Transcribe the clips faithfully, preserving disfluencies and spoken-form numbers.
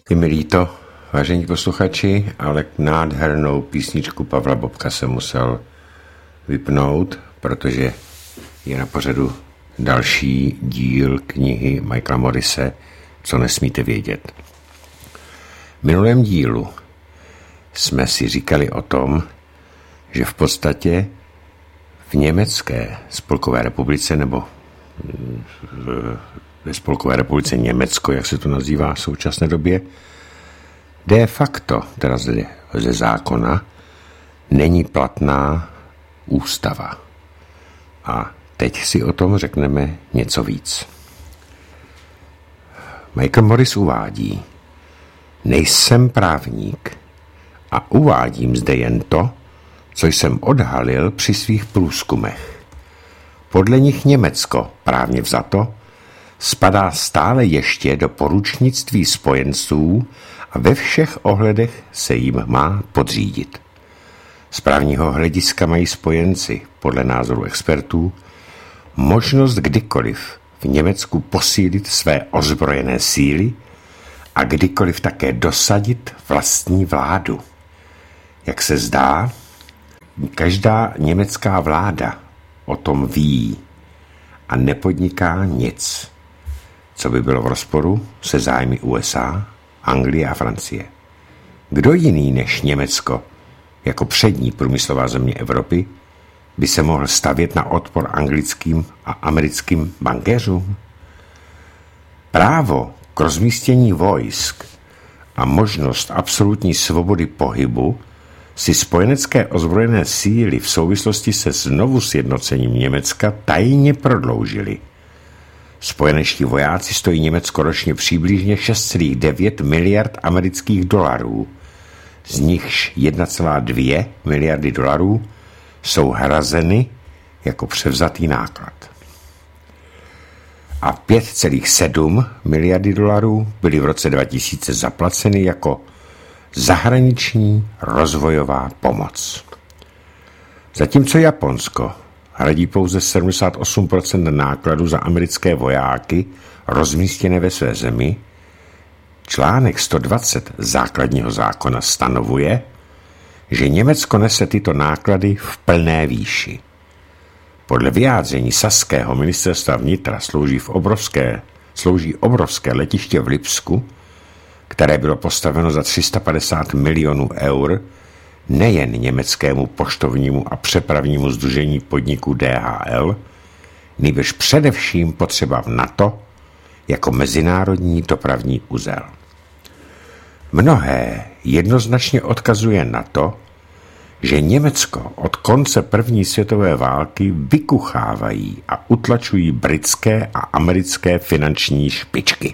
Je mi líto, vážení posluchači, ale nádhernou písničku Pavla Bobka jsem musel vypnout, protože je na pořadu další díl knihy Michaela Morrise Co nesmíte vědět. V minulém dílu jsme si říkali o tom, že v podstatě v Německé spolkové republice, nebo ve Spolkové republice Německo, jak se to nazývá v současné době, de facto, teda ze, ze zákona, není platná ústava. A teď si o tom řekneme něco víc. Michael Morris uvádí: nejsem právník a uvádím zde jen to, co jsem odhalil při svých průzkumech. Podle nich Německo, právně vzato, spadá stále ještě do poručnictví spojenců a ve všech ohledech se jim má podřídit. Z právního hlediska mají spojenci, podle názoru expertů, možnost kdykoliv v Německu posílit své ozbrojené síly a kdykoliv také dosadit vlastní vládu. Jak se zdá, každá německá vláda o tom ví a nepodniká nic, co by bylo v rozporu se zájmy U S A, Anglie a Francie. Kdo jiný než Německo, jako přední průmyslová země Evropy, by se mohl stavět na odpor anglickým a americkým bankéřům? Právo k rozmístění vojsk a možnost absolutní svobody pohybu si spojenecké ozbrojené síly v souvislosti se znovu sjednocením Německa tajně prodloužily. Spojenečtí vojáci stojí Německo ročně přibližně šest celá devět miliard amerických dolarů, z nichž jedna celá dvě miliardy dolarů jsou hrazeny jako převzatý náklad. A pět celá sedm miliardy dolarů byly v roce dva tisíce zaplaceny jako zahraniční rozvojová pomoc. Zatímco Japonsko hradí pouze sedmdesát osm procent nákladů za americké vojáky rozmístěné ve své zemi, článek sto dvacet základního zákona stanovuje, že Německo nese tyto náklady v plné výši. Podle vyjádření saského ministerstva vnitra slouží, v obrovské, slouží obrovské letiště v Lipsku, které bylo postaveno za tři sta padesát milionů eur, nejen německému poštovnímu a přepravnímu sdružení podniku D H L, nýbrž především potřeba v NATO jako mezinárodní dopravní uzel. Mnohé jednoznačně odkazuje na to, že Německo od konce první světové války vykuchávají a utlačují britské a americké finanční špičky.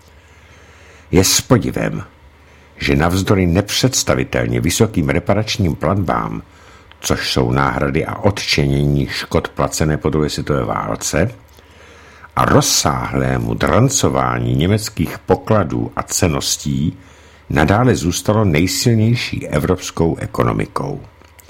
Je s podivem, že navzdory nepředstavitelně vysokým reparačním platbám, což jsou náhrady a odčinění škod placené po druhé světové válce, a rozsáhlému drancování německých pokladů a cenností, nadále zůstalo nejsilnější evropskou ekonomikou.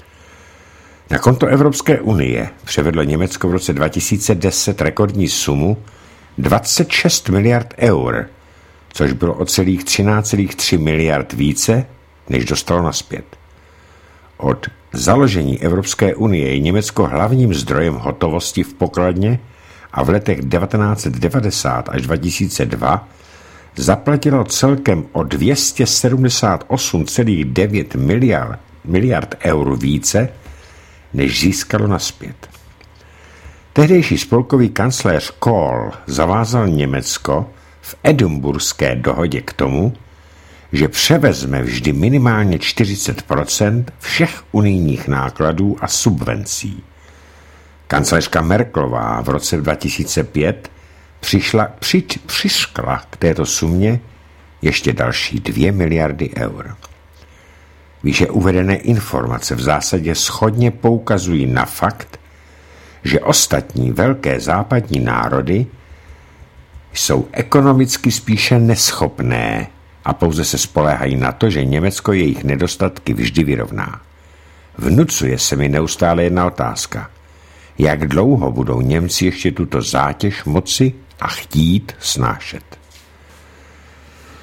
Na konto Evropské unie převedlo Německo v roce dva tisíce deset rekordní sumu dvacet šest miliard eur, což bylo o celých třináct celá tři miliard více, než dostalo nazpět. Od založení Evropské unie je Německo hlavním zdrojem hotovosti v pokladně a v letech devatenáct set devadesát až dva tisíce dva zaplatilo celkem o dvě stě sedmdesát osm celá devět miliard, miliard eur více, než získalo nazpět. Tehdejší spolkový kancléř Kohl zavázal Německo v Edinburské dohodě k tomu, že převezme vždy minimálně čtyřicet procent všech unijních nákladů a subvencí. Kancléřka Merkelová v roce dva tisíce pět přišla, při, přiškla k této sumě ještě další dvě miliardy eur. Výše uvedené informace v zásadě shodně poukazují na fakt, že ostatní velké západní národy jsou ekonomicky spíše neschopné a pouze se spoléhají na to, že Německo jejich nedostatky vždy vyrovná. Vnucuje se mi neustále jedna otázka. Jak dlouho budou Němci ještě tuto zátěž moci a chtít snášet?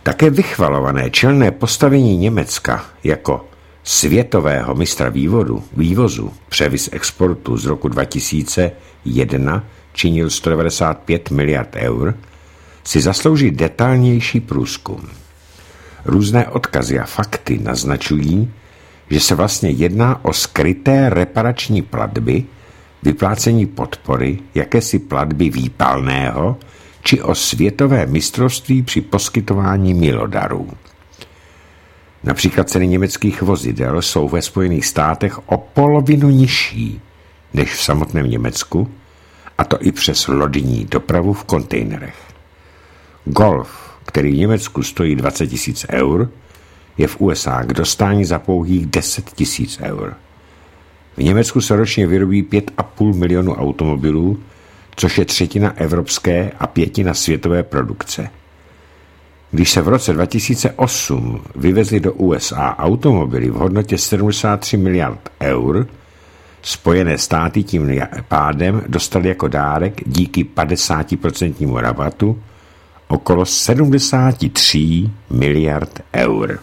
Také vychvalované čelné postavení Německa jako světového mistra vývodu, vývozu, převis exportu z roku dva tisíce jedna činil sto devadesát pět miliard eur, si zaslouží detailnější průzkum. Různé odkazy a fakty naznačují, že se vlastně jedná o skryté reparační platby, vyplácení podpory, jakési platby výpalného, či o světové mistrovství při poskytování milodarů. Například ceny německých vozidel jsou ve Spojených státech o polovinu nižší než v samotném Německu, a to i přes lodní dopravu v kontejnerech. Golf, který v Německu stojí dvacet tisíc eur, je v U S A k dostání za pouhých deset tisíc eur. V Německu se ročně vyrobí pět a půl milionu automobilů, což je třetina evropské a pětina světové produkce. Když se v roce dva tisíce osm vyvezly do U S A automobily v hodnotě sedmdesát tři miliard eur, Spojené státy tím pádem dostaly jako dárek díky padesátiprocentnímu rabatu okolo sedmdesát tři miliard eur.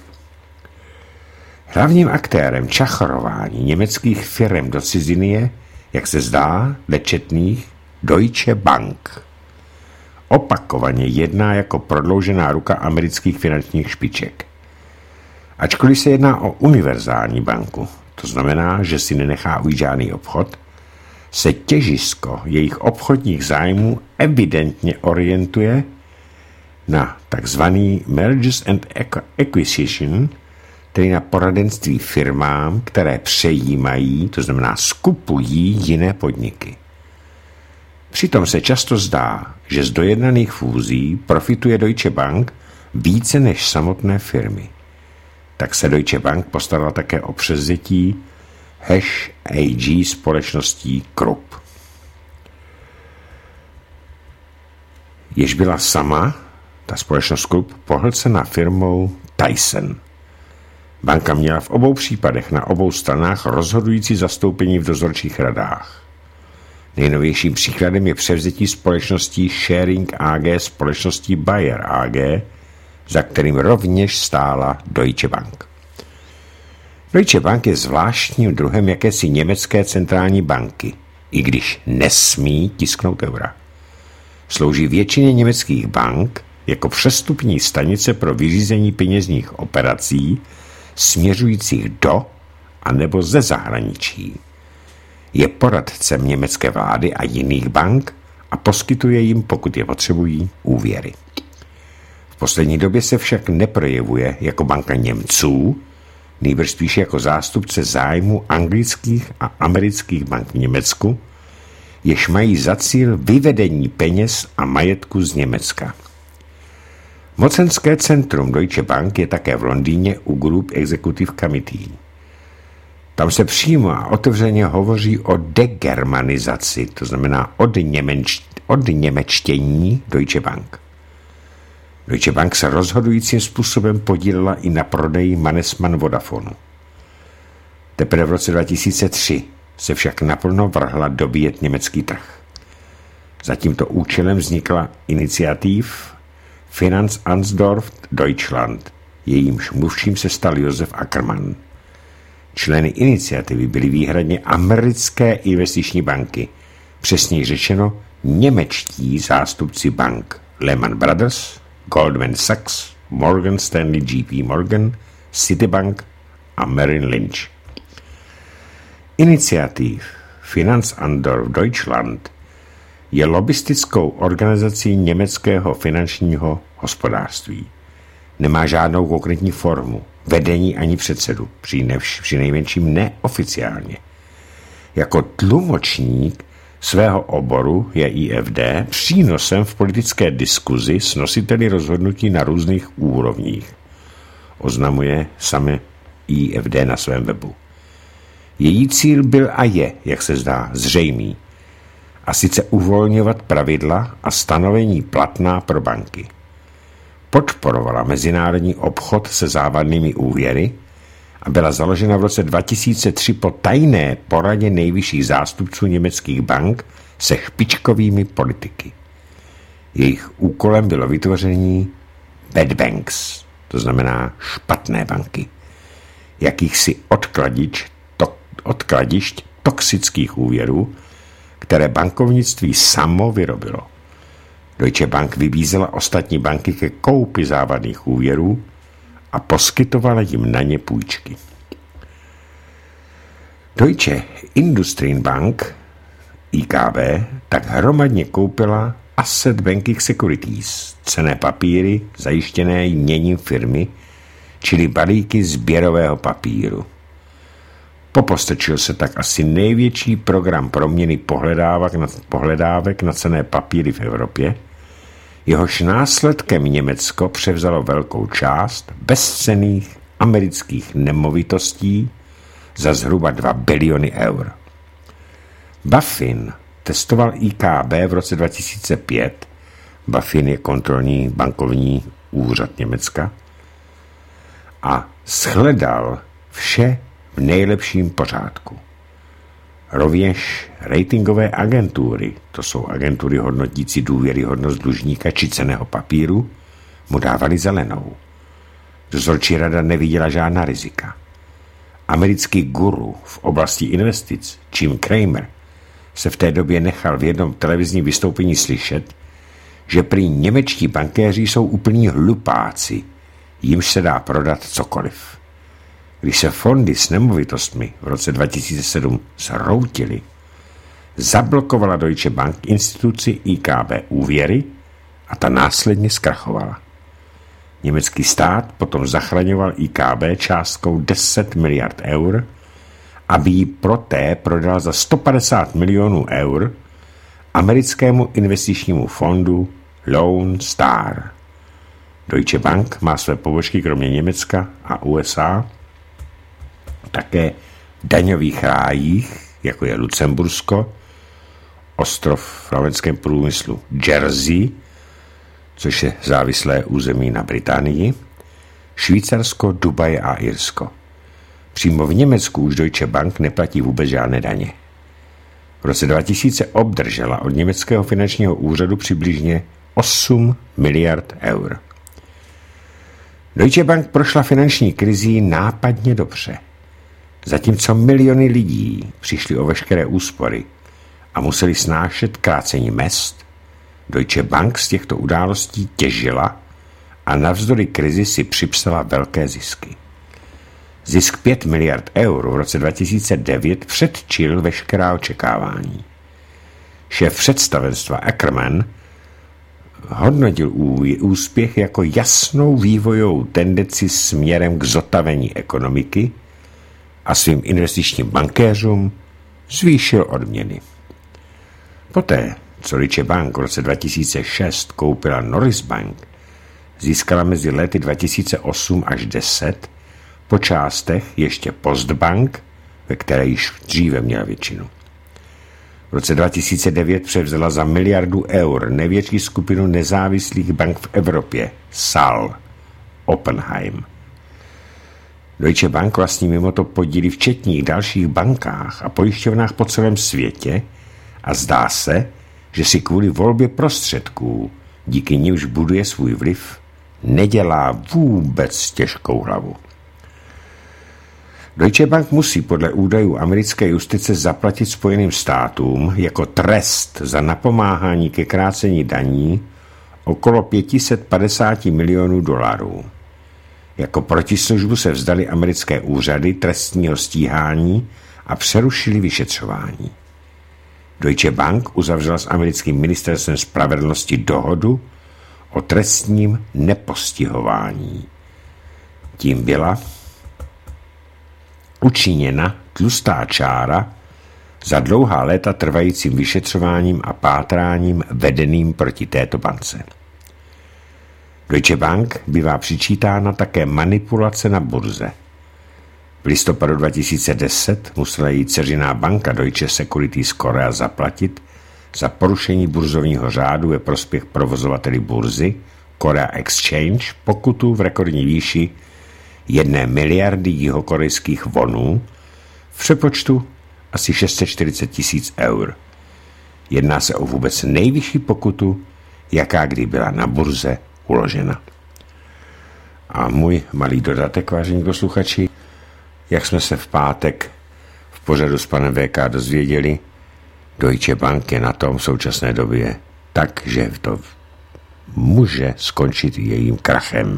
Hlavním aktérem čacharování německých firem do ciziny je, jak se zdá, nečetných Deutsche Bank. Opakovaně jedná jako prodloužená ruka amerických finančních špiček. Ačkoliv se jedná o univerzální banku, to znamená, že si nenechá ujít žádný obchod, se těžisko jejich obchodních zájmů evidentně orientuje na takzvaný mergers and acquisition, tedy na poradenství firmám, které přejímají, to znamená skupují jiné podniky. Přitom se často zdá, že z dojednaných fúzí profituje Deutsche Bank více než samotné firmy. Tak se Deutsche Bank postarala také o převzetí Hash A G společností Krupp. Jež byla sama, ta společnost Krupp, pohlcena firmou Tyson. Banka měla v obou případech na obou stranách rozhodující zastoupení v dozorčích radách. Nejnovějším příkladem je převzetí společností Sharing A G společností Bayer A G, za kterým rovněž stála Deutsche Bank. Deutsche Bank je zvláštním druhem jakési německé centrální banky, i když nesmí tisknout eura. Slouží většině německých bank jako přestupní stanice pro vyřízení peněžních operací směřujících do a nebo ze zahraničí. Je poradcem německé vlády a jiných bank a poskytuje jim, pokud je potřebují, úvěry. V poslední době se však neprojevuje jako banka Němců, nýbrž spíše jako zástupce zájmu anglických a amerických bank v Německu, jež mají za cíl vyvedení peněz a majetku z Německa. Mocenské centrum Deutsche Bank je také v Londýně u Group Executive Committee. Tam se přímo a otevřeně hovoří o degermanizaci, to znamená odněmečtění Deutsche Bank. Deutsche Bank se rozhodujícím způsobem podílela i na prodeji Mannesmann Vodafonu. Teprve v roce dva tisíce tři se však naplno vrhla dobíjet německý trh. Za tímto účelem vznikla iniciativ Finanzansdorf Deutschland, jejímž mluvčím se stal Josef Ackermann. Členy iniciativy byly výhradně americké investiční banky, přesněji řečeno němečtí zástupci bank Lehman Brothers, Goldman Sachs, Morgan Stanley J P Morgan, Citibank a Merrill Lynch. Iniciativ Finanzansdorf Deutschland je lobistickou organizací německého finančního hospodářství. Nemá žádnou konkrétní formu, vedení ani předsedu, při nejmenším neoficiálně. Jako tlumočník svého oboru je I F D přínosem v politické diskuzi s nositeli rozhodnutí na různých úrovních. Oznamuje samé I F D na svém webu. Její cíl byl a je, jak se zdá, zřejmý. A sice uvolňovat pravidla a stanovení platná pro banky. Podporovala mezinárodní obchod se závadnými úvěry a byla založena v roce dva tisíce tři po tajné poradě nejvyšších zástupců německých bank se špičkovými politiky. Jejich úkolem bylo vytvoření bad banks, to znamená špatné banky, jakýchsi odkladič, to, odkladišť toxických úvěrů, které bankovnictví samo vyrobilo. Deutsche Bank vybízela ostatní banky ke koupi závadných úvěrů a poskytovala jim na ně půjčky. Deutsche Industrienbank, I K B, tak hromadně koupila Asset Banking Securities, cenné papíry zajištěné jměním firmy, čili balíky sběrového papíru. Popostrčil se tak asi největší program proměny pohledávek na, pohledávek na cenné papíry v Evropě, jehož následkem Německo převzalo velkou část bezcenných amerických nemovitostí za zhruba dva biliony eur. BaFin testoval I K B v roce dva tisíce pět, BaFin je kontrolní bankovní úřad Německa, a shledal vše v nejlepším pořádku. Rovněž ratingové agentury, to jsou agentury hodnotící důvěryhodnost dlužníka či cenného papíru, mu dávali zelenou. Dozorčí rada neviděla žádná rizika. Americký guru v oblasti investic Jim Cramer se v té době nechal v jednom televizním vystoupení slyšet, že prý němečtí bankéři jsou úplní hlupáci, jimž se dá prodat cokoliv. Když se fondy s nemovitostmi v roce dva tisíce sedm zhroutily, zablokovala Deutsche Bank instituci I K B úvěry a ta následně zkrachovala. Německý stát potom zachraňoval I K B částkou deset miliard eur, aby ji proté prodal za sto padesát milionů eur americkému investičnímu fondu Lone Star. Deutsche Bank má své pobočky kromě Německa a U S A také v daňových rájích, jako je Lucembursko, ostrov v flamanském průmyslu Jersey, což je závislé území na Británii, Švýcarsko, Dubaj a Irsko. Přímo v Německu už Deutsche Bank neplatí vůbec žádné daně. V roce dva tisíce obdržela od německého finančního úřadu přibližně osm miliard eur. Deutsche Bank prošla finanční krizí nápadně dobře. Zatímco miliony lidí přišli o veškeré úspory a museli snášet krácení mezd, Deutsche Bank z těchto událostí těžila a navzdory krizi si připsala velké zisky. Zisk pět miliard eur v roce dva tisíce devět předčil veškerá očekávání. Šéf představenstva Ackermann hodnotil úspěch jako jasnou vývojovou tendenci směrem k zotavení ekonomiky a svým investičním bankéřům zvýšil odměny. Poté, co Deutsche Bank v roce dva tisíce šest koupila Norris Bank, získala mezi lety dva tisíce osm až deset po částech ještě Postbank, ve které již dříve měla většinu. V roce dva tisíce devět převzala za miliardu eur největší skupinu nezávislých bank v Evropě, S A L, Oppenheim. Deutsche Bank vlastní mimo to podíly v četných dalších bankách a pojišťovnách po celém světě a zdá se, že si kvůli volbě prostředků, díky nimž buduje svůj vliv, nedělá vůbec těžkou hlavu. Deutsche Bank musí podle údajů americké justice zaplatit Spojeným státům jako trest za napomáhání ke krácení daní okolo pět set padesát milionů dolarů. Jako protislužbu se vzdali americké úřady trestního stíhání a přerušili vyšetřování. Deutsche Bank uzavřela s americkým ministerstvem spravedlnosti dohodu o trestním nepostihování. Tím byla učiněna tlustá čára za dlouhá léta trvajícím vyšetřováním a pátráním vedeným proti této bance. Deutsche Bank bývá přičítána také manipulace na burze. V listopadu dva tisíce deset musela její dceřiná banka Deutsche Securities Korea zaplatit za porušení burzovního řádu ve prospěch provozovateli burzy Korea Exchange pokutu v rekordní výši jedné miliardy jihokorejských wonů v přepočtu asi šest set čtyřicet tisíc eur. Jedná se o vůbec nejvyšší pokutu, jaká kdy byla na burze uložena. A můj malý dodatek, vážení posluchači, jak jsme se v pátek v pořadu s panem V K dozvěděli, Deutsche Bank je na tom v současné době tak, že to může skončit jejím krachem.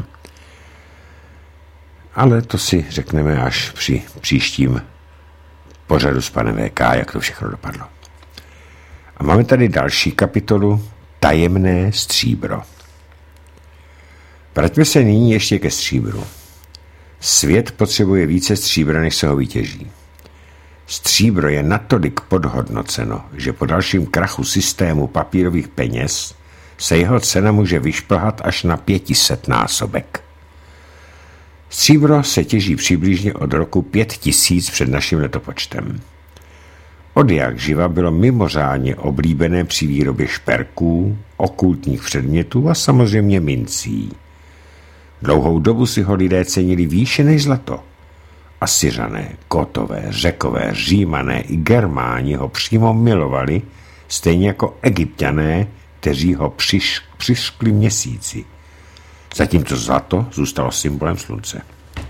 Ale to si řekneme až při příštím pořadu s panem V K, jak to všechno dopadlo. A máme tady další kapitolu Tajemné stříbro. Vraťme se nyní ještě ke stříbru. Svět potřebuje více stříbra, než se ho vytěží. Stříbro je natolik podhodnoceno, že po dalším krachu systému papírových peněz se jeho cena může vyšplhat až na pětiset násobek. Stříbro se těží přibližně od roku pět tisíc před naším letopočtem. Od jak živa bylo mimořádně oblíbené při výrobě šperků, okultních předmětů a samozřejmě mincí. Dlouhou dobu si ho lidé cenili výše než zlato. Asyřané, Gotové, Řekové, Římané i Germáni ho přímo milovali, stejně jako Egypťané, kteří ho přiš, přiškli měsíci. Zatímco zlato zůstalo symbolem slunce.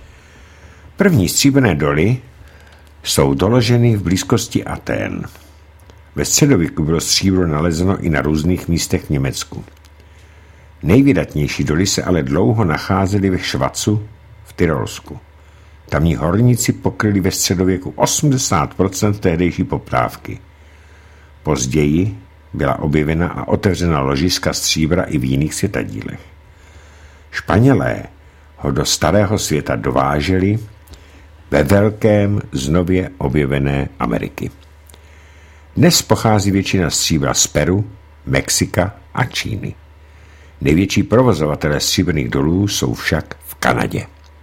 První stříbrné doly jsou doloženy v blízkosti Atén. Ve středověku bylo stříbro nalezeno i na různých místech v Německu. Nejvydatnější doly se ale dlouho nacházely ve Švacu v Tyrolsku. Tamní horníci pokryli ve středověku osmdesát procent tehdejší poptávky. Později byla objevena a otevřena ložiska stříbra i v jiných světadílech. Španělé ho do starého světa dováželi ve velkém znově objevené Ameriky. Dnes pochází většina stříbra z Peru, Mexika a Číny. Největší provozovatelé stříbrných dolů jsou však v Kanadě.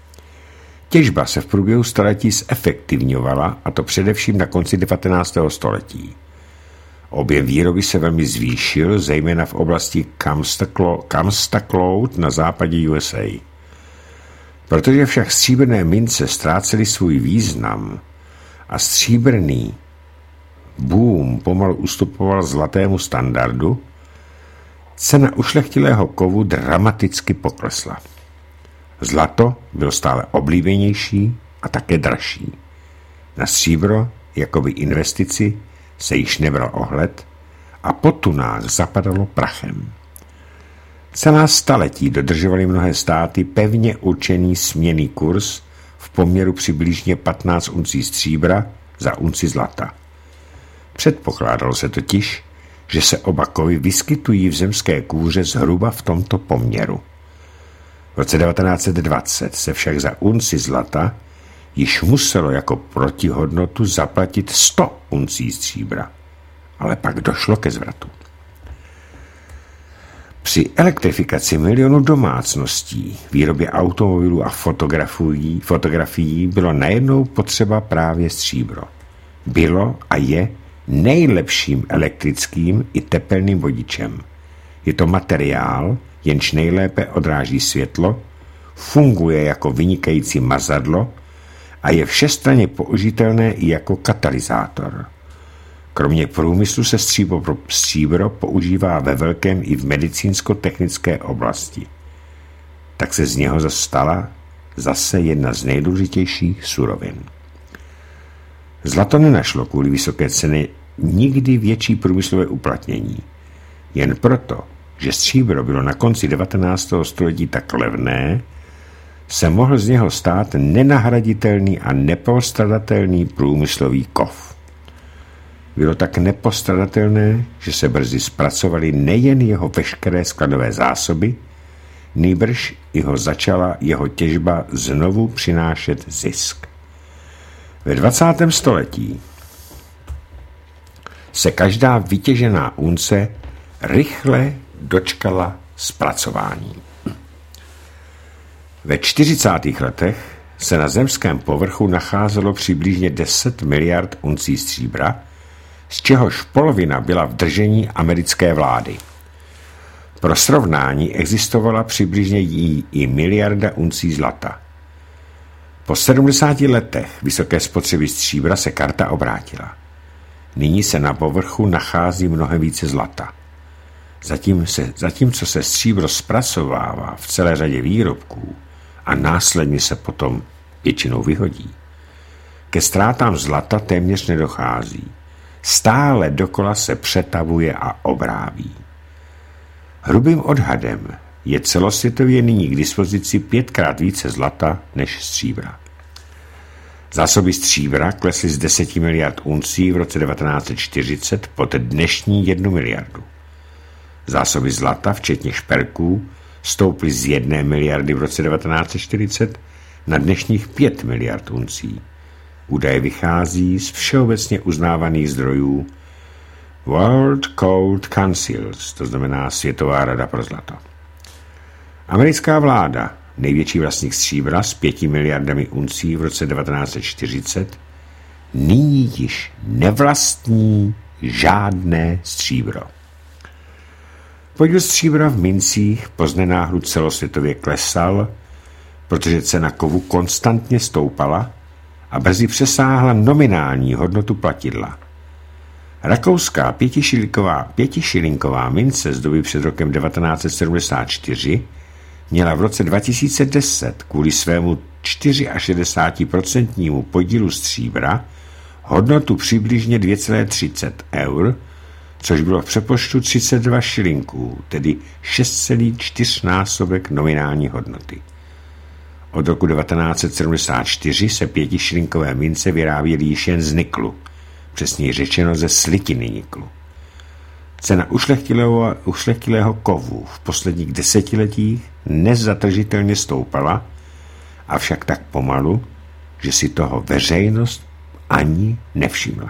Těžba se v průběhu století zefektivňovala, a to především na konci devatenáctého století. Objem výroby se velmi zvýšil, zejména v oblasti Comstock-Cloud na západě U S A. Protože však stříbrné mince ztrácely svůj význam a stříbrný boom pomalu ustupoval zlatému standardu, cena ušlechtilého kovu dramaticky poklesla. Zlato bylo stále oblíbenější a také dražší. Na stříbro, jakoby investici, se již nebral ohled a po tunách zapadalo prachem. Celá staletí dodržovaly mnohé státy pevně určený směnný kurz v poměru přibližně patnáct uncí stříbra za unci zlata. Předpokládalo se totiž, že se oba kovy vyskytují v zemské kůře zhruba v tomto poměru. V roce devatenáct set dvacet se však za unci zlata již muselo jako protihodnotu zaplatit sto uncí stříbra, ale pak došlo ke zvratu. Při elektrifikaci milionů domácností, výrobě automobilů a fotografií, fotografií bylo najednou potřeba právě stříbro. Bylo a je nejlepším elektrickým i tepelným vodičem. Je to materiál, jenž nejlépe odráží světlo, funguje jako vynikající mazadlo a je všestranně použitelné i jako katalyzátor. Kromě průmyslu se stříbro, stříbro používá ve velkém i v medicínsko-technické oblasti. Tak se z něho stala zase jedna z nejdůležitějších surovin. Zlato nenašlo kvůli vysoké ceny nikdy větší průmyslové uplatnění. Jen proto, že stříbro bylo na konci devatenáctého století tak levné, se mohl z něho stát nenahraditelný a nepostradatelný průmyslový kov. Bylo tak nepostradatelné, že se brzy zpracovaly nejen jeho veškeré skladové zásoby, nýbrž i ho začala jeho těžba znovu přinášet zisk. Ve dvacátém století se každá vytěžená unce rychle dočkala zpracování. Ve čtyřicátých letech se na zemském povrchu nacházelo přibližně deset miliard uncí stříbra, z čehož polovina byla v držení americké vlády. Pro srovnání existovala přibližně i miliarda uncí zlata. Po sedmdesáti letech vysoké spotřeby stříbra se karta obrátila. Nyní se na povrchu nachází mnohem více zlata. Zatím se, zatímco se stříbro zpracovává v celé řadě výrobků a následně se potom většinou vyhodí. Ke ztrátám zlata téměř nedochází. Stále dokola se přetavuje a obráví. Hrubým odhadem je celosvětově nyní k dispozici pětkrát více zlata než stříbra. Zásoby stříbra klesly z deseti miliard uncí v roce devatenáct set čtyřicet pod dnešní jednu miliardu. Zásoby zlata, včetně šperků, stouply z jedné miliardy v roce devatenáct set čtyřicet na dnešních pět miliard uncí. Údaje vychází z všeobecně uznávaných zdrojů World Gold Council, to znamená Světová rada pro zlato. Americká vláda, největší vlastník stříbra s pěti miliardami uncí v roce devatenáct set čtyřicet, nyní již nevlastní žádné stříbro. Podíl stříbra v mincích poznenáhlu celosvětově klesal, protože cena kovu konstantně stoupala a brzy přesáhla nominální hodnotu platidla. Rakouská pětišilinková, pětišilinková mince z doby před rokem devatenáct set sedmdesát čtyři měla v roce dva tisíce deset kvůli svému šedesát čtyři procent podílu stříbra hodnotu přibližně dvě celé třicet eur, což bylo v přepočtu třicet dva šilinků, tedy šest celá čtyři násobek nominální hodnoty. Od roku devatenáct set sedmdesát čtyři se pětišilinkové mince vyráběly již jen z niklu, přesněji řečeno ze slitiny niklu. Cena ušlechtilého, ušlechtilého kovu v posledních desetiletích nezatržitelně stoupala, avšak tak pomalu, že si toho veřejnost ani nevšimla.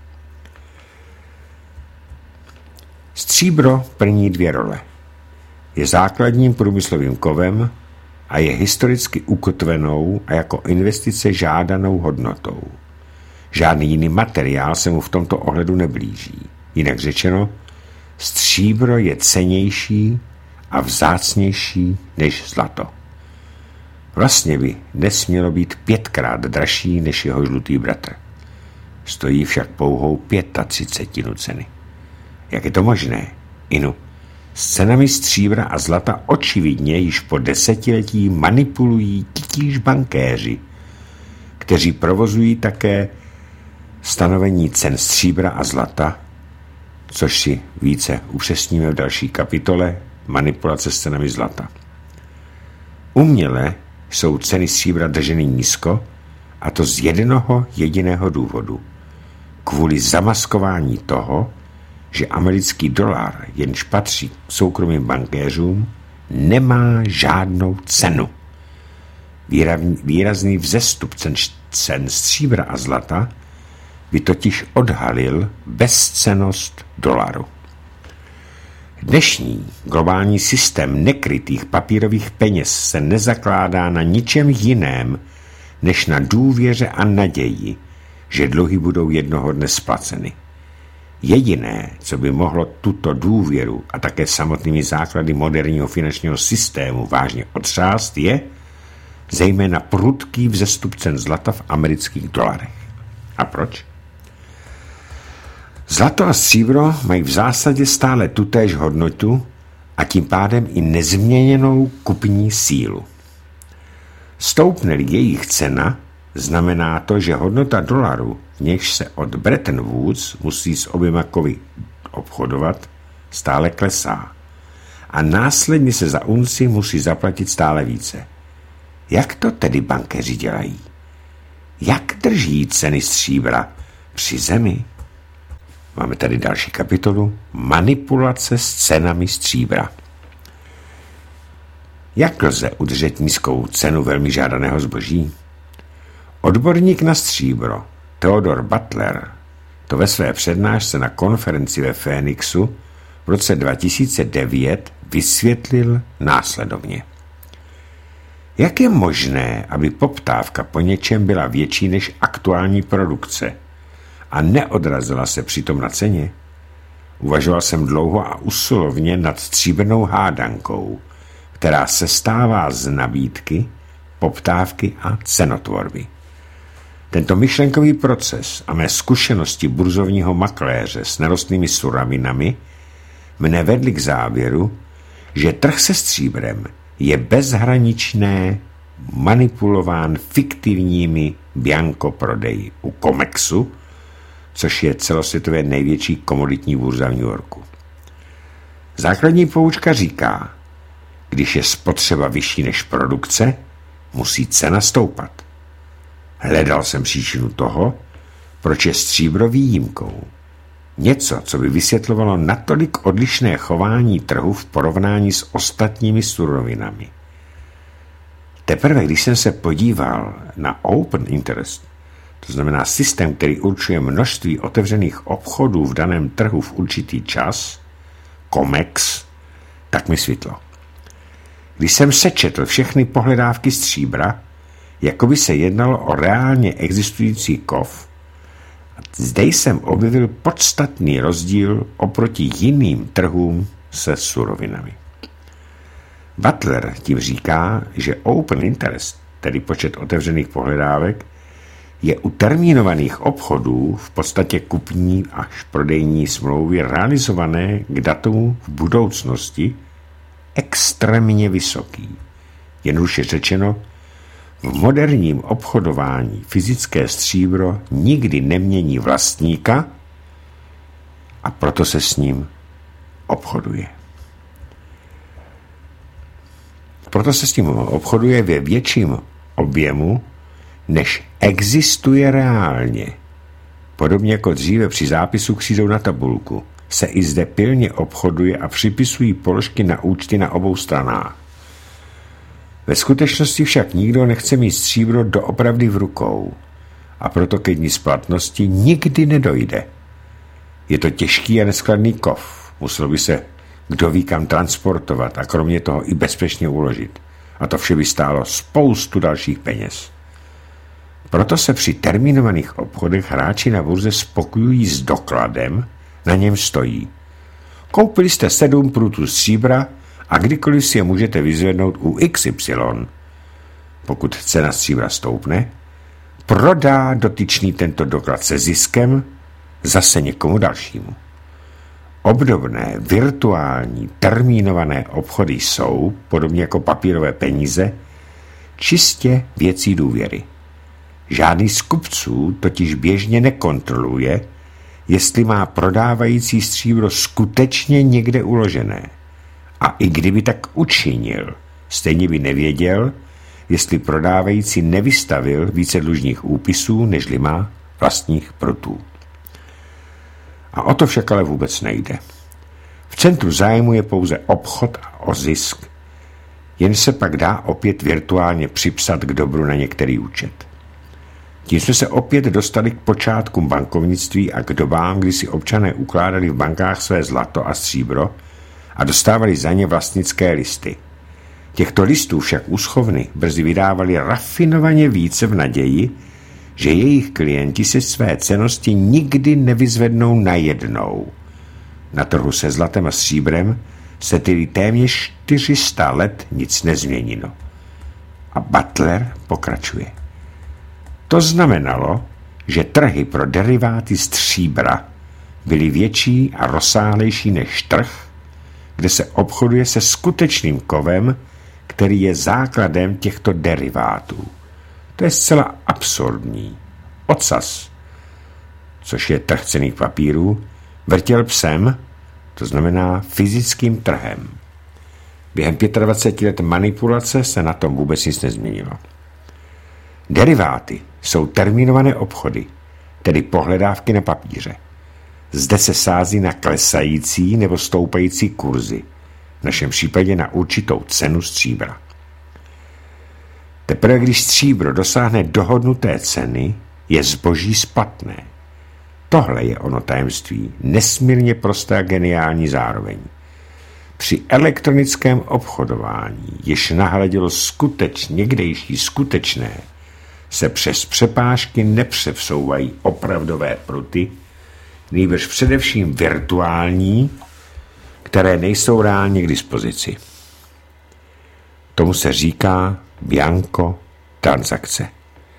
Stříbro plní dvě role. Je základním průmyslovým kovem a je historicky ukotvenou a jako investice žádanou hodnotou. Žádný jiný materiál se mu v tomto ohledu neblíží. Jinak řečeno, stříbro je cennější a vzácnější než zlato. Vlastně by nesmělo být pětkrát dražší než jeho žlutý bratr. Stojí však pouhou třicetinu ceny. Jak je to možné? Inu, s cenami stříbra a zlata očividně již po desetiletí manipulují titíž bankéři, kteří provozují také stanovení cen stříbra a zlata, což si více upřesníme v další kapitole manipulace s cenami zlata. Uměle jsou ceny stříbra drženy nízko, a to z jednoho jediného důvodu. Kvůli zamaskování toho, že americký dolar, jenž patří k soukromým bankéřům, nemá žádnou cenu. Výrazný vzestup cen, cen stříbra a zlata by totiž odhalil bezcennost dolaru. Dnešní globální systém nekrytých papírových peněz se nezakládá na ničem jiném, než na důvěře a naději, že dluhy budou jednoho dne splaceny. Jediné, co by mohlo tuto důvěru a také samotnými základy moderního finančního systému vážně otřást, je zejména prudký vzestup cen zlata v amerických dolarech. A proč? Zlato a stříbro mají v zásadě stále tutéž hodnotu a tím pádem i nezměněnou kupní sílu. Stoupne-li jejich cena, znamená to, že hodnota dolaru, v nějž se od Bretton Woods musí s oběma kovy obchodovat, stále klesá. A následně se za unci musí zaplatit stále více. Jak to tedy bankéři dělají? Jak drží ceny stříbra při zemi? Máme tady další kapitolu Manipulace s cenami stříbra. Jak lze udržet nízkou cenu velmi žádaného zboží? Odborník na stříbro Theodore Butler to ve své přednášce na konferenci ve Phoenixu v roce dva tisíce devět vysvětlil následovně. Jak je možné, aby poptávka po něčem byla větší než aktuální produkce a neodrazila se přitom na ceně? Uvažoval jsem dlouho a usilovně nad stříbrnou hádankou, která se stává z nabídky, poptávky a cenotvorby. Tento myšlenkový proces a mé zkušenosti burzovního makléře s nerostnými surovinami mne vedly k závěru, že trh se stříbrem je bezhraničné manipulován fiktivními bianco prodeji u Comexu, což je celosvětově největší komoditní burza v New Yorku. Základní poučka říká, když je spotřeba vyšší než produkce, musí cena stoupat. Hledal jsem příčinu toho, proč je stříbro výjimkou. Něco, co by vysvětlovalo natolik odlišné chování trhu v porovnání s ostatními surovinami. Teprve, když jsem se podíval na open interest, to znamená systém, který určuje množství otevřených obchodů v daném trhu v určitý čas, Comex, tak mi světlo. Když jsem sečetl všechny pohledávky stříbra, jako by se jednalo o reálně existující kov, zde jsem objevil podstatný rozdíl oproti jiným trhům se surovinami. Butler tím říká, že open interest, tedy počet otevřených pohledávek, je u termínovaných obchodů v podstatě kupní až prodejní smlouvy realizované k datumu v budoucnosti extrémně vysoký. Jednoduše řečeno, v moderním obchodování fyzické stříbro nikdy nemění vlastníka a proto se s ním obchoduje. Proto se s tím obchoduje ve větším objemu, než existuje reálně. Podobně jako dříve při zápisu křídou na tabulku, se i zde pilně obchoduje a připisují položky na účty na obou stranách. Ve skutečnosti však nikdo nechce mít stříbro doopravdy v rukou a proto ke dni splatnosti nikdy nedojde. Je to těžký a neskladný kov, muselo by se kdo ví kam transportovat a kromě toho i bezpečně uložit. A to vše by stálo spoustu dalších peněz. Proto se při termínovaných obchodech hráči na burze spokojují s dokladem, na něm stojí. Koupili jste sedm prutů stříbra a kdykoliv si je můžete vyzvednout u X Y. Pokud cena stříbra stoupne, prodá dotyčný tento doklad se ziskem zase někomu dalšímu. Obdobné virtuální termínované obchody jsou, podobně jako papírové peníze, čistě věcí důvěry. Žádný z kupců totiž běžně nekontroluje, jestli má prodávající stříbro skutečně někde uložené. A i kdyby tak učinil, stejně by nevěděl, jestli prodávající nevystavil více dlužních úpisů, nežli má vlastních prutů. A o to však ale vůbec nejde. V centru zájmu je pouze obchod a o zisk, jen se pak dá opět virtuálně připsat k dobru na některý účet. Tím jsme se opět dostali k počátkům bankovnictví a k dobám, kdy si občané ukládali v bankách své zlato a stříbro a dostávali za ně vlastnické listy. Těchto listů však úschovny brzy vydávali rafinovaně více v naději, že jejich klienti si své cennosti nikdy nevyzvednou najednou. Na trhu se zlatem a stříbrem se tedy téměř čtyři sta let nic nezměnilo. A Butler pokračuje. To znamenalo, že trhy pro deriváty stříbra byly větší a rozsáhlejší než trh, kde se obchoduje se skutečným kovem, který je základem těchto derivátů. To je zcela absurdní. Ocas, což je trh cenných papírů, vrtěl psem, to znamená fyzickým trhem. Během dvacet pět let manipulace se na tom vůbec nic nezměnilo. Deriváty jsou termínované obchody, tedy pohledávky na papíře. Zde se sází na klesající nebo stoupající kurzy, v našem případě na určitou cenu stříbra. Teprve když stříbro dosáhne dohodnuté ceny, je zboží splatné. Tohle je ono tajemství, nesmírně prosté a geniální zároveň. Při elektronickém obchodování, jež nahradilo skutečně někdejší skutečné, se přes přepážky nepřevsouvají opravdové pruty, nýbrž především virtuální, které nejsou reálně k dispozici. Tomu se říká bianco transakce.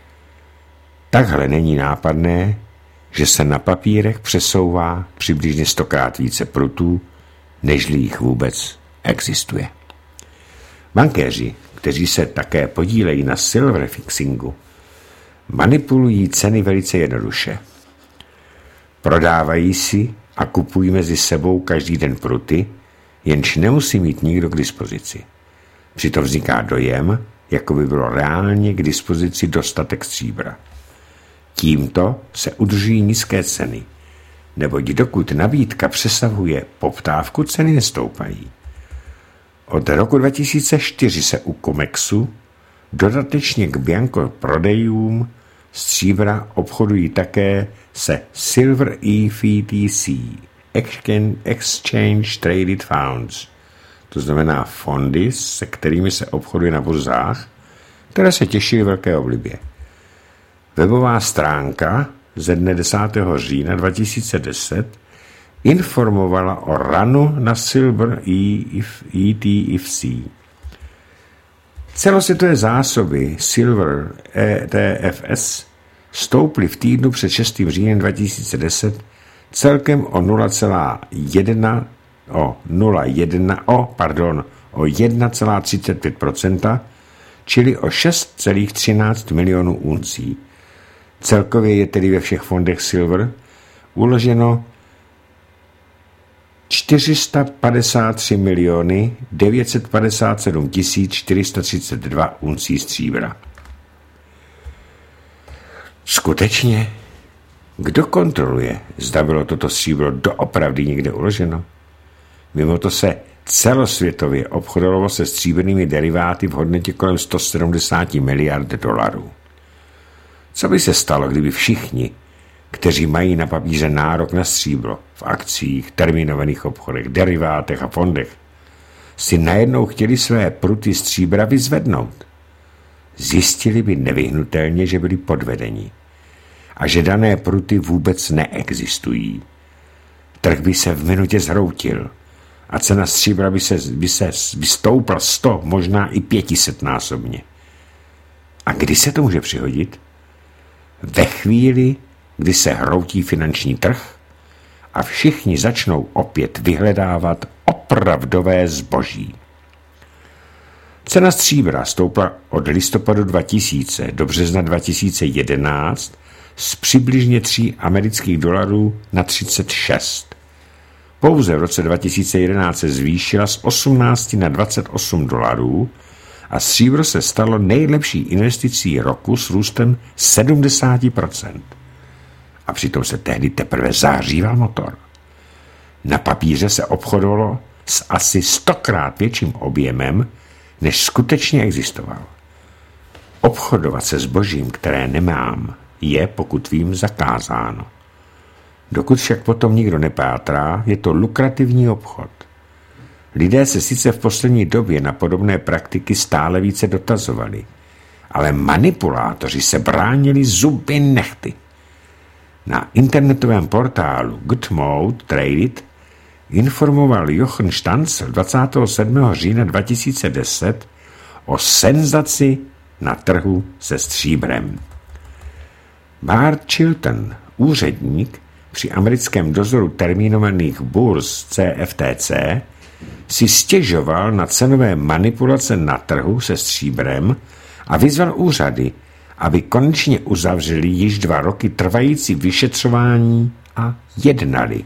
Takhle není nápadné, že se na papírech přesouvá přibližně stokrát více prutů, nežli jich vůbec existuje. Bankéři kteří se také podílejí na silver fixingu, manipulují ceny velice jednoduše. Prodávají si a kupují mezi sebou každý den pruty, jenž nemusí mít nikdo k dispozici. Přitom vzniká dojem, jako by bylo reálně k dispozici dostatek stříbra. Tímto se udržují nízké ceny, neboť dokud nabídka přesahuje poptávku, ceny nestoupají. Od roku dva tisíce čtyři se u Comexu dodatečně k bianco prodejům stříbra obchodují také se Silver E T C, Exchange Traded Funds, to znamená fondy, se kterými se obchoduje na burzách, které se těší velké oblibě. Webová stránka ze dne desátého října dva tisíce deset informovala o runu na Silver E T F C. Celosvětové zásoby Silver E T F S stouply v týdnu před šestým říjnem dva tisíce deset celkem o nula celá jedna o nula jedna o pardon o jedna celá třicet pět procenta, čili o šest celá třináct milionů uncí. Celkově je tedy ve všech fondech Silver uloženo čtyři sta padesát tři miliony devět set padesát sedm tisíc čtyři sta třicet dva uncí stříbra. Skutečně, kdo kontroluje, zda bylo toto stříbro doopravdy někde uloženo? Mimo to se celosvětově obchodovalo se stříbrnými deriváty v hodnotě kolem sto sedmdesát miliard dolarů. Co by se stalo, kdyby všichni, kteří mají na papíře nárok na stříbro v akcích, termínovaných obchodech, derivátech a fondech, si najednou chtěli své pruty stříbra vyzvednout? Zjistili by nevyhnutelně, že byli podvedeni a že dané pruty vůbec neexistují. Trh by se v minutě zhroutil a cena stříbra by se, by se vystoupla sto, možná i pětiset násobně. A kdy se to může přihodit? Ve chvíli, kdy se hroutí finanční trh a všichni začnou opět vyhledávat opravdové zboží. Cena stříbra stoupla od listopadu dva tisíce do března dva tisíce jedenáct z přibližně tří amerických dolarů na třicet šest. Pouze v roce dva tisíce jedenáct se zvýšila z osmnácti na dvacet osm dolarů a stříbro se stalo nejlepší investicí roku s růstem sedmdesát procent. A přitom se tehdy teprve zahříval motor. Na papíře se obchodovalo s asi stokrát větším objemem, než skutečně existoval. Obchodovat se zbožím, které nemám, je, pokud vím, zakázáno. Dokud však potom nikdo nepátrá, je to lukrativní obchod. Lidé se sice v poslední době na podobné praktiky stále více dotazovali, ale manipulátoři se bránili zuby nehty. Na internetovém portálu Good Mode Traded informoval Jochen Stanzel dvacátého sedmého října dva tisíce deset o senzaci na trhu se stříbrem. Bart Chilton, úředník při americkém dozoru termínovaných burz C F T C, si stěžoval na cenové manipulace na trhu se stříbrem a vyzval úřady, aby konečně uzavřeli již dva roky trvající vyšetřování a jednali.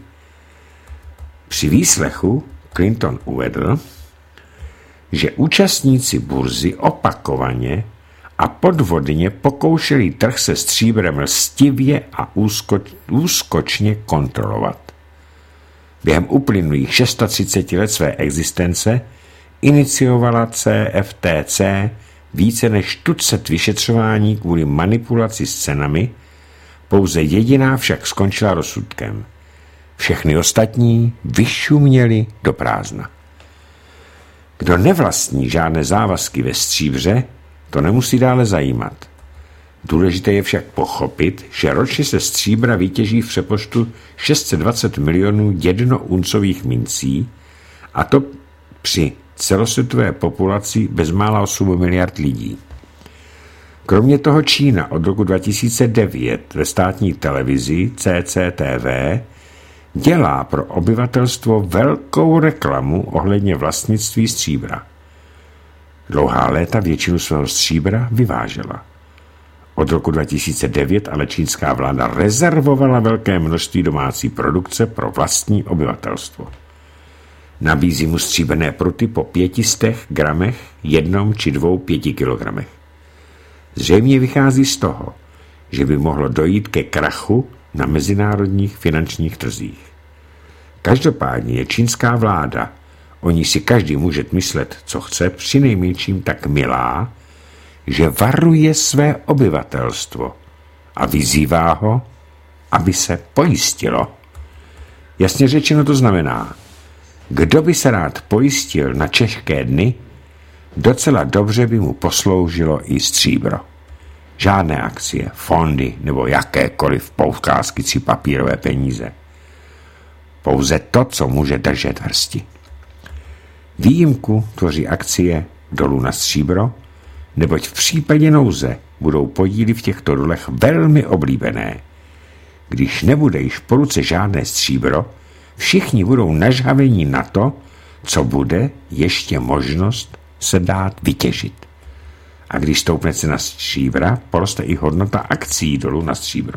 Při výslechu Clinton uvedl, že účastníci burzy opakovaně a podvodně pokoušeli trh se stříbrem lstivě a úskoč, úskočně kontrolovat. Během uplynulých třicet šest let své existence iniciovala C F T C více než tucet vyšetřování kvůli manipulaci s cenami, pouze jediná však skončila rozsudkem. Všechny ostatní vyšuměli do prázdna. Kdo nevlastní žádné závazky ve stříbře, to nemusí dále zajímat. Důležité je však pochopit, že ročně se stříbra vytěží v přepočtu šest set dvacet milionů jednouncových mincí, a to při celosvětové populaci bezmála osm miliard lidí. Kromě toho Čína od roku dva tisíce devět ve státní televizi C C T V dělá pro obyvatelstvo velkou reklamu ohledně vlastnictví stříbra. Dlouhá léta většinu svého stříbra vyvážela. Od roku dva tisíce devět ale čínská vláda rezervovala velké množství domácí produkce pro vlastní obyvatelstvo. Nabízí mu stříbrné pruty po pětistech gramech, jednom či dvou pěti kilogramech. Zřejmě vychází z toho, že by mohlo dojít ke krachu na mezinárodních finančních trzích. Každopádně je čínská vláda, o ní si každý může myslet, co chce, přinejmenším tak milá, že varuje své obyvatelstvo a vyzývá ho, aby se pojistilo. Jasně řečeno to znamená, kdo by se rád pojistil na těžké dny, docela dobře by mu posloužilo i stříbro. Žádné akcie, fondy nebo jakékoliv poukázky či papírové peníze. Pouze to, co může držet v hrsti. Výjimku tvoří akcie dolů na stříbro, neboť v případě nouze budou podíly v těchto dolech velmi oblíbené. Když nebude již po ruce žádné stříbro, všichni budou nažhavení na to, co bude ještě možnost se dát vytěžit. A když stoupne cena stříbra, poroste i hodnota akcí dolů na stříbro.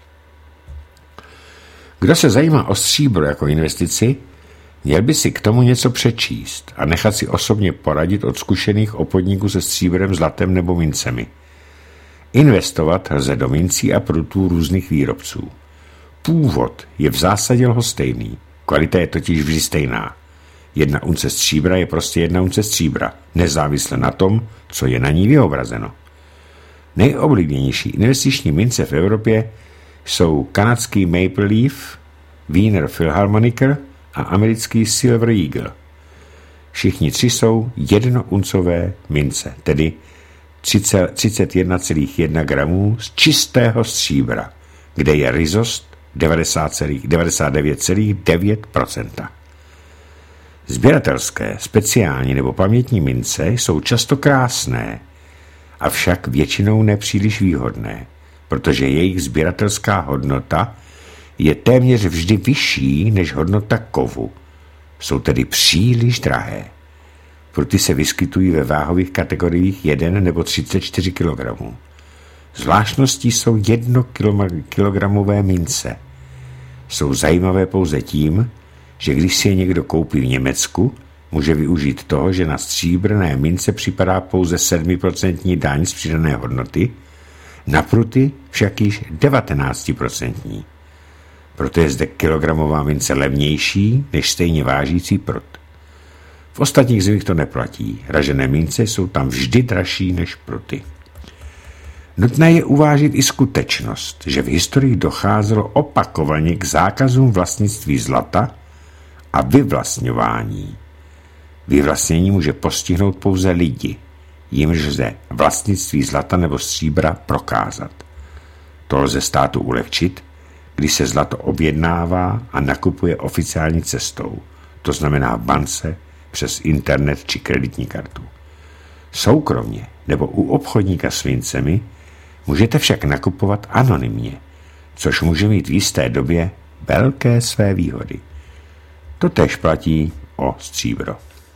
Kdo se zajímá o stříbro jako investici, měl by si k tomu něco přečíst a nechat si osobně poradit od zkušených obchodníků se stříbrem, zlatem nebo mincemi. Investovat lze do mincí a prutů různých výrobců. Původ je v zásadě lhostejný, kvalita je totiž vždy stejná. Jedna unce stříbra je prostě jedna unce stříbra, nezávisle na tom, co je na ní vyobrazeno. Nejoblíbenější investiční mince v Evropě jsou kanadský Maple Leaf, Wiener Philharmoniker a americký Silver Eagle. Všichni tři jsou jednouncové mince, tedy třicet jedna celá jedna gramů z čistého stříbra, kde je rizost devadesát devět celá devět procenta. Sběratelské, speciální nebo pamětní mince jsou často krásné, avšak většinou nepříliš výhodné, protože jejich sběratelská hodnota je téměř vždy vyšší než hodnota kovu. Jsou tedy příliš drahé. Pruty se vyskytují ve váhových kategoriích jedna nebo třicet čtyři kilogramů. Zvláštností jsou jednokilogramové mince. Jsou zajímavé pouze tím, že když si je někdo koupí v Německu, může využít toho, že na stříbrné mince připadá pouze sedm procent daň z přidané hodnoty, na pruty však již devatenáct procent. Proto je zde kilogramová mince levnější než stejně vážící prut. V ostatních zemích to neplatí. Ražené mince jsou tam vždy dražší než pruty. Nutné je uvážit i skutečnost, že v historii docházelo opakovaně k zákazům vlastnictví zlata a vyvlastňování. Vyvlastnění může postihnout pouze lidi, jimž lze vlastnictví zlata nebo stříbra prokázat. To lze státu ulehčit, když se zlato objednává a nakupuje oficiální cestou, to znamená v bance, přes internet či kreditní kartu. Soukromně nebo u obchodníka s mincemi můžete však nakupovat anonymně, což může mít v jisté době velké své výhody. To též platí o stříbro.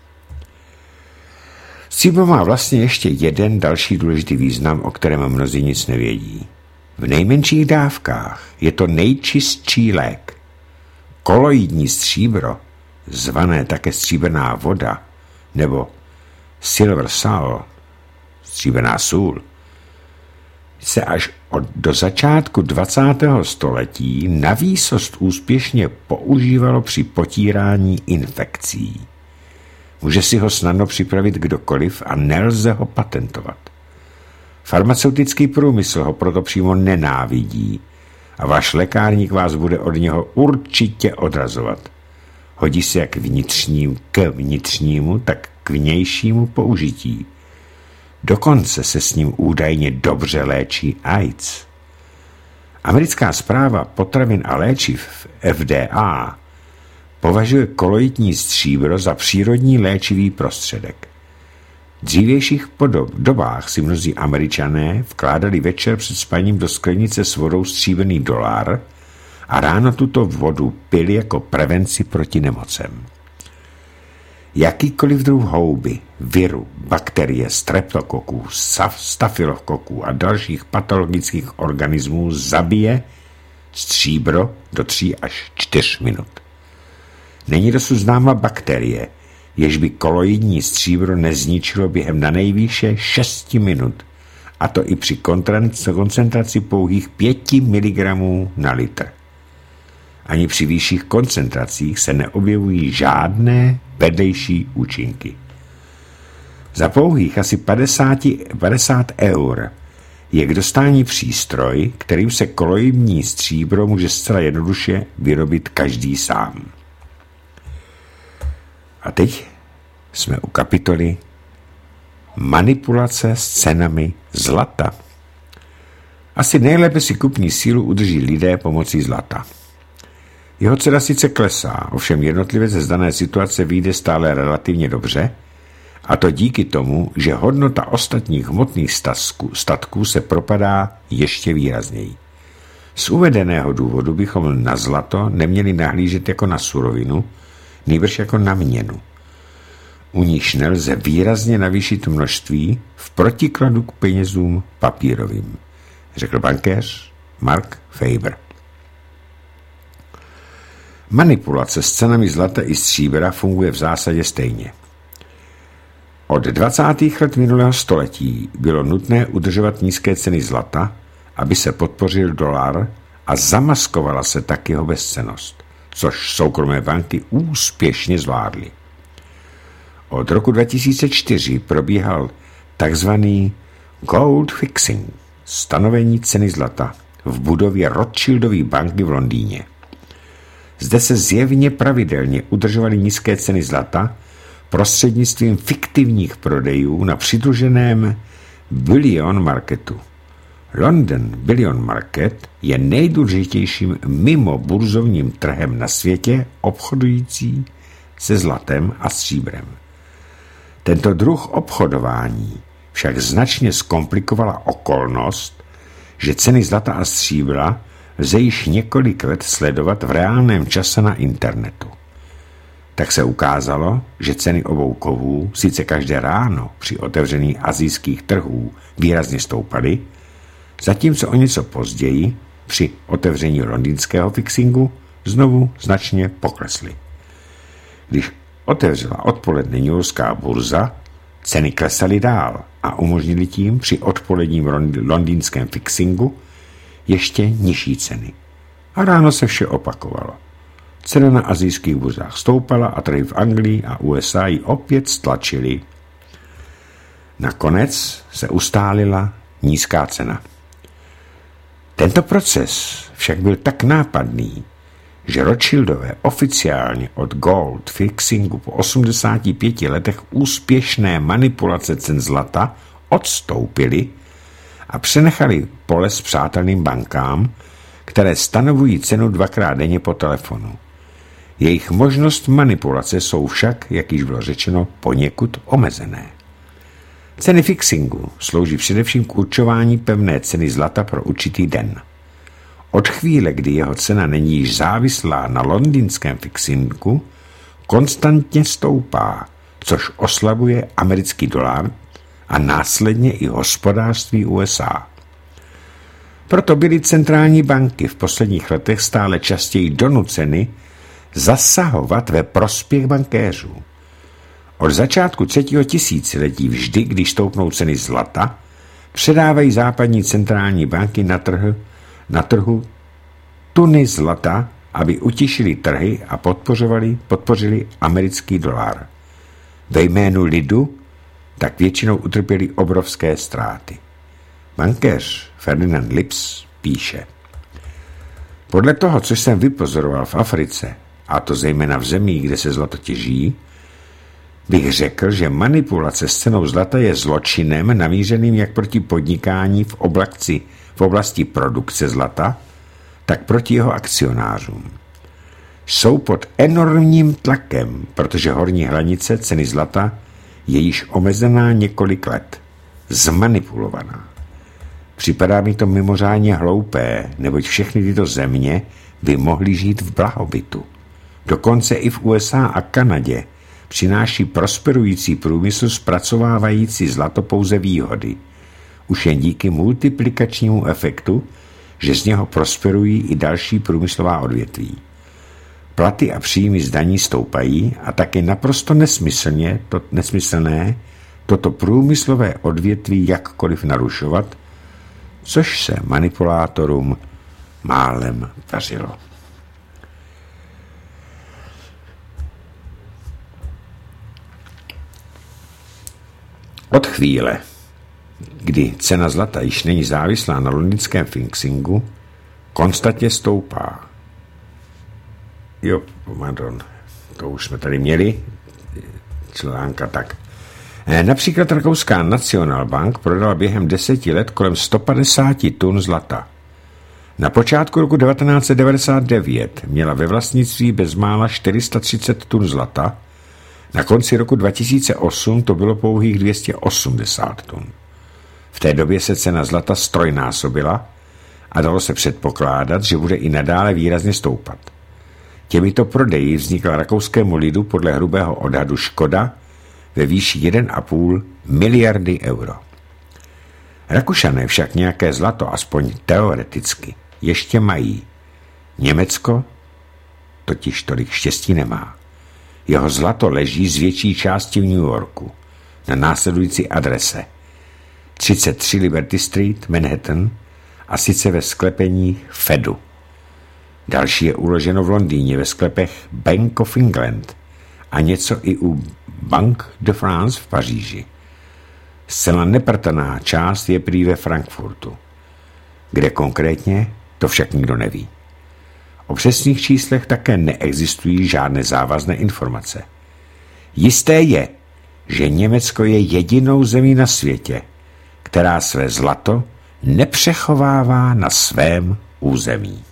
Stříbro má vlastně ještě jeden další důležitý význam, o kterém mnozí nic nevědí. V nejmenších dávkách je to nejčistší lék. Koloidní stříbro, zvané také stříbrná voda, nebo silver salt, stříbrná sůl, se až od do začátku dvacátého století navýsost úspěšně používalo při potírání infekcí. Může si ho snadno připravit kdokoliv a nelze ho patentovat. Farmaceutický průmysl ho proto přímo nenávidí a váš lékárník vás bude od něho určitě odrazovat. Hodí se jak vnitřním k vnitřnímu, tak k vnějšímu použití. Dokonce se s ním údajně dobře léčí AIDS. Americká správa potravin a léčiv F D A považuje koloidní stříbro za přírodní léčivý prostředek. V dřívějších podob, dobách si mnozí Američané vkládali večer před spaním do sklenice s vodou stříbrný dolar a ráno tuto vodu pili jako prevenci proti nemocem. Jakýkoliv druh houby, viru, bakterie, streptokoků, stafylokoků a dalších patologických organismů zabije stříbro do tří až čtyř minut. Není dosud známa bakterie, jež by koloidní stříbro nezničilo během na nejvýše šesti minut, a to i při koncentraci pouhých pěti miligramů na litr. Ani při vyšších koncentracích se neobjevují žádné vedlejší účinky. Za pouhých asi padesát eur je k dostání přístroj, kterým se koloidní stříbro může zcela jednoduše vyrobit každý sám. A teď jsme u kapitoly Manipulace s cenami zlata. Asi nejlépe si kupní sílu udrží lidé pomocí zlata. Jeho cena sice klesá, ovšem jednotlivě ze dané situace vyjde stále relativně dobře, a to díky tomu, že hodnota ostatních hmotných statků se propadá ještě výrazněji. Z uvedeného důvodu bychom na zlato neměli nahlížet jako na surovinu, nýbrž jako na měnu. U níž nelze výrazně navýšit množství v protikladu k penězům papírovým, řekl bankéř Mark Faber. Manipulace s cenami zlata i stříbra funguje v zásadě stejně. Od dvacátých let minulého století bylo nutné udržovat nízké ceny zlata, aby se podpořil dolar a zamaskovala se tak jeho bezcennost, což soukromé banky úspěšně zvládly. Od roku dva tisíce čtyři probíhal takzvaný gold fixing, stanovení ceny zlata v budově Rothschildovy banky v Londýně. Zde se zjevně pravidelně udržovaly nízké ceny zlata prostřednictvím fiktivních prodejů na přidruženém Bullion Marketu. London Bullion Market je nejdůležitějším mimo burzovním trhem na světě obchodující se zlatem a stříbrem. Tento druh obchodování však značně zkomplikovala okolnost, že ceny zlata a stříbra lze již několik let sledovat v reálném čase na internetu. Tak se ukázalo, že ceny obou kovů sice každé ráno při otevření asijských trhů výrazně stoupaly, zatímco o něco později při otevření londýnského fixingu znovu značně poklesly. Když otevřela odpoledne newyorská burza, ceny klesaly dál a umožnili tím při odpoledním londýnském fixingu ještě nižší ceny. A ráno se vše opakovalo. Cena na asijských burzách stoupala a trhy v Anglii a U S A ji opět stlačily. Nakonec se ustálila nízká cena. Tento proces však byl tak nápadný, že Rothschildové oficiálně od gold fixingu po osmdesáti pěti letech úspěšné manipulace cen zlata odstoupili a přenechali pole spřátelným bankám, které stanovují cenu dvakrát denně po telefonu. Jejich možnost manipulace jsou však, jak již bylo řečeno, poněkud omezené. Ceny fixingu slouží především k určování pevné ceny zlata pro určitý den. Od chvíle, kdy jeho cena není již závislá na londýnském fixingu, konstantně stoupá, což oslabuje americký dolar a následně i hospodářství U S A. Proto byly centrální banky v posledních letech stále častěji donuceny zasahovat ve prospěch bankéřů. Od začátku třetího tisíciletí vždy, když stoupnou ceny zlata, předávají západní centrální banky na, trh, na trhu tuny zlata, aby utišili trhy a podpořili, podpořili americký dolar. Ve jménu lidu tak většinou utrpěli obrovské ztráty. Bankéř Ferdinand Lips píše: podle toho, co jsem vypozoroval v Africe, a to zejména v zemích, kde se zlato těží, bych řekl, že manipulace s cenou zlata je zločinem namířeným jak proti podnikání v oblasti, v oblasti produkce zlata, tak proti jeho akcionářům. Jsou pod enormním tlakem, protože horní hranice ceny zlata je již omezená několik let, zmanipulovaná. Připadá mi to mimořádně hloupé, neboť všechny tyto země by mohly žít v blahobytu. Dokonce i v U S A a Kanadě přináší prosperující průmysl zpracovávající zlato pouze výhody. Už jen díky multiplikačnímu efektu, že z něho prosperují i další průmyslová odvětví. Platy a příjmy z daní stoupají a tak je naprosto nesmyslně, to, nesmyslné toto průmyslové odvětví jakkoliv narušovat, což se manipulátorům málem dařilo. Od chvíle, kdy cena zlata již není závislá na londýnském fixingu, konstantně stoupá. Jo, pardon, to už jsme tady měli, článka tak. Například rakouská Nationalbank prodala během deseti let kolem sto padesát tun zlata. Na počátku roku devatenáct set devadesát devět měla ve vlastnictví bezmála čtyři sta třicet tun zlata, na konci roku dva tisíce osm to bylo pouhých dvě stě osmdesát tun. V té době se cena zlata strojnásobila a dalo se předpokládat, že bude i nadále výrazně stoupat. Těmito prodeji vznikla rakouskému lidu podle hrubého odhadu škoda ve výši jedna celá pět miliardy euro. Rakušané však nějaké zlato, aspoň teoreticky, ještě mají. Německo totiž tolik štěstí nemá. Jeho zlato leží z větší části v New Yorku na následující adrese třicet tři Liberty Street, Manhattan, a sice ve sklepení Fedu. Další je uloženo v Londýně ve sklepech Bank of England a něco i u Banque de France v Paříži. Zcela neprtaná část je prý ve Frankfurtu. Kde konkrétně, to však nikdo neví. O přesných číslech také neexistují žádné závazné informace. Jisté je, že Německo je jedinou zemí na světě, která své zlato nepřechovává na svém území.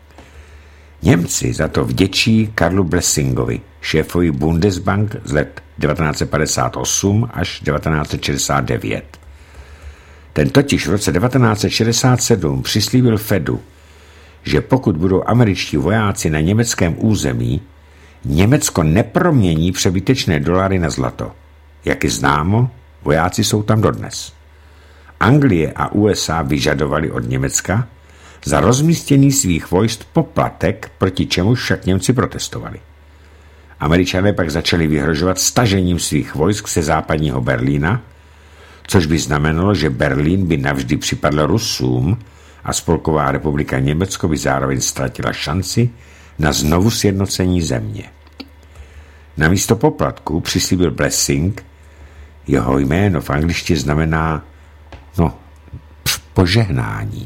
Němci za to vděčí Karlu Blessingovi, šéfovi Bundesbank z let devatenáct set padesát osm až devatenáct set šedesát devět. Ten totiž v roce devatenáct set šedesát sedm přislíbil Fedu, že pokud budou američtí vojáci na německém území, Německo nepromění přebytečné dolary na zlato. Jak je známo, vojáci jsou tam dodnes. Anglie a U S A vyžadovali od Německa za rozmístění svých vojsk poplatek, proti čemu však Němci protestovali. Američané pak začali vyhrožovat stažením svých vojsk ze západního Berlína, což by znamenalo, že Berlín by navždy připadl Rusům a Spolková republika Německo by zároveň ztratila šanci na znovu sjednocení země. Namísto poplatku přislíbil Blessing, jeho jméno v angličtině znamená no, požehnání.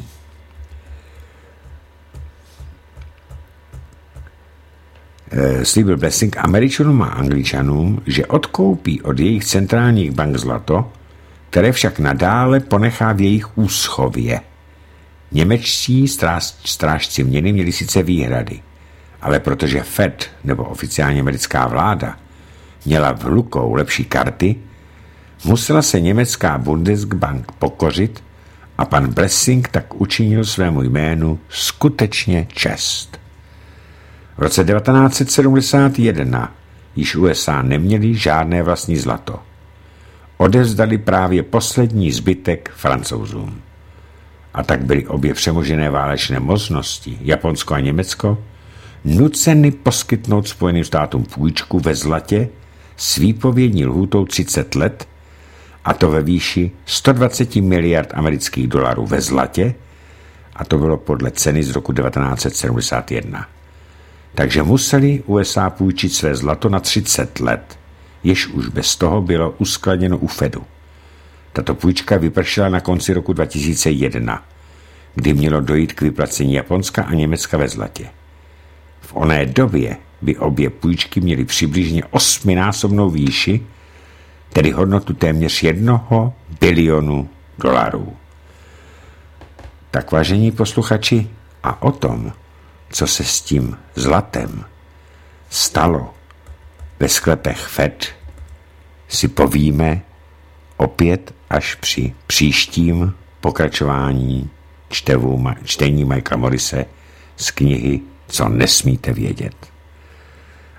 Slíbil Blessing Američanům a Angličanům, že odkoupí od jejich centrálních bank zlato, které však nadále ponechá v jejich úschově. Němečtí stráž, strážci měny měli sice výhrady, ale protože Fed, nebo oficiálně americká vláda, měla v rukou lepší karty, musela se německá Bundesbank pokořit a pan Blessing tak učinil svému jménu skutečně čest. V roce devatenáct set sedmdesát jedna již U S A neměli žádné vlastní zlato. Odevzdali právě poslední zbytek Francouzům. A tak byly obě přemožené válečné mocnosti, Japonsko a Německo, nuceny poskytnout Spojeným státům půjčku ve zlatě s výpovědní lhůtou třicet let, a to ve výši sto dvacet miliard amerických dolarů ve zlatě, a to bylo podle ceny z roku devatenáct set sedmdesát jedna. Takže museli U S A půjčit své zlato na třicet let, jež už bez toho bylo uskladněno u Fedu. Tato půjčka vypršela na konci roku dva tisíce jedna, kdy mělo dojít k vyplacení Japonska a Německa ve zlatě. V oné době by obě půjčky měly přibližně osminásobnou výši, tedy hodnotu téměř jednoho bilionu dolarů. Tak, vážení posluchači, a o tom, co se s tím zlatem stalo ve sklepech Fed, si povíme opět až při příštím pokračování čtevu, čtení Michaela Morrise z knihy Co nesmíte vědět.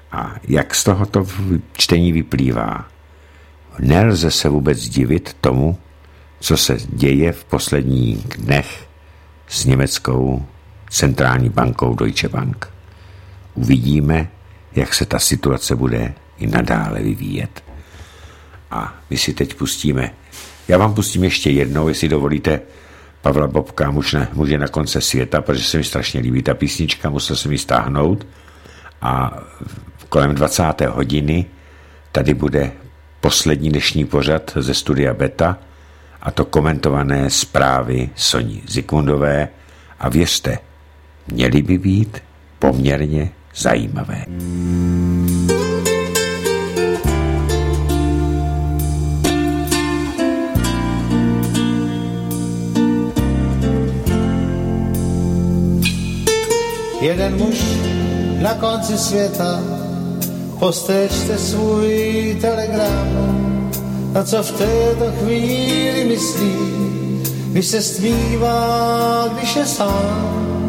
A jak z tohoto čtení vyplývá, nelze se vůbec divit tomu, co se děje v posledních dnech s německou centrální bankou Deutsche Bank. Uvidíme, jak se ta situace bude i nadále vyvíjet. A my si teď pustíme, já vám pustím ještě jednou, jestli dovolíte, Pavla Bobka, muže, muže na konce světa, protože se mi strašně líbí ta písnička, musel jsem ji stáhnout. A kolem dvacáté hodiny tady bude poslední dnešní pořad ze studia Beta, a to komentované zprávy Soni Zikmundové, a věřte, měly by být poměrně zajímavé. Jeden muž na konci světa, postečte svůj telegram, na co v této chvíli myslí, když se stmívá, když je sám.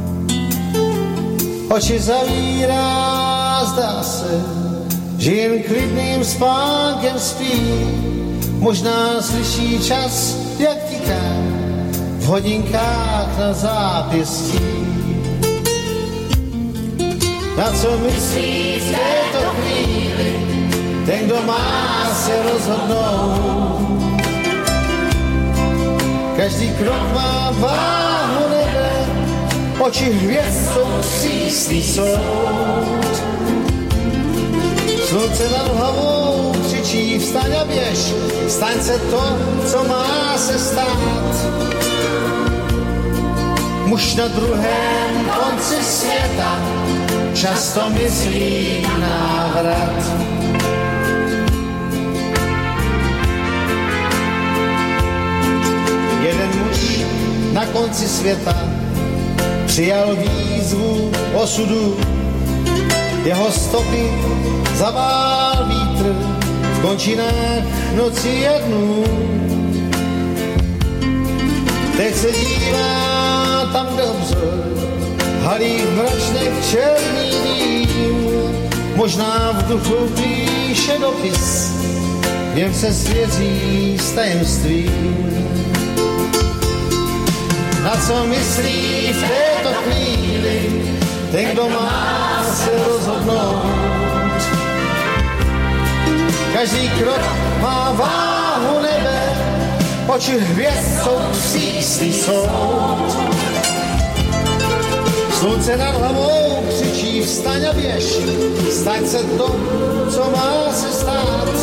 Oči zavírá, zdá se, že jen klidným spánkem spí, možná slyší čas, jak tiká v hodinkách na zápěstí. Na co myslí v této chvíli ten, kdo má se rozhodnout? Každý krok má váhu nebe, oči hvězd jsou přísný soud. Slunce nad hlavou křičí, vstaň a běž, staň se to, co má se stát. Muž na druhém konci světa často myslí na návrat. Jeden muž na konci světa přijal výzvu osudu. Jeho stopy zavál vítr v končinách noci a dnů. Teď se dívá tam, kde obzor halí v mračnech černý dým. Možná v duchu píše dopis, v něm se svěří s tajemstvím. Na co myslí v této chvíli ten, kdo má se rozhodnout? Každý krok má váhu nebe, oči hvězd jsou přísný soud. Slunce nad hlavou křičí, vstaň a běž, staň se to, co má se stát.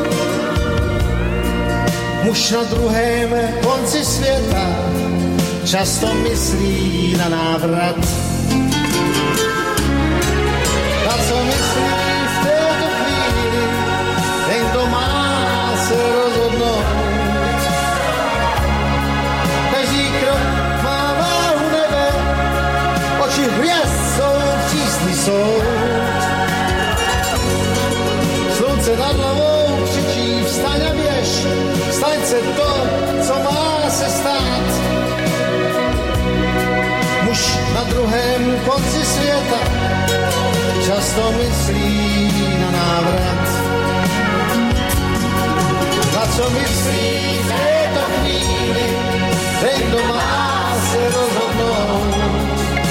Muž na druhém konci světa často myslí na návrat. Na co myslí v této chvíli ten, kdo má se rozhodnout? Každý krok má váhu nebe, oči hvězd jsou přísný soud. Slunce nad hlavou křičí, vstaň a běž, staň se to, co má se stát. Muž na druhém konci světa často myslí na návrat. Na co myslí v této chvíli ten, kdo má se rozhodnout?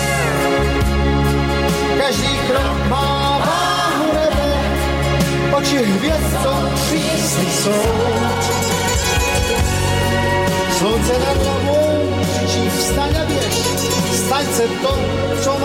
Každý krok má váhu nebe, oči hvězd jsou přísný soud. Slunce nad hlavou křičí, vstaň a běž, staň se to, co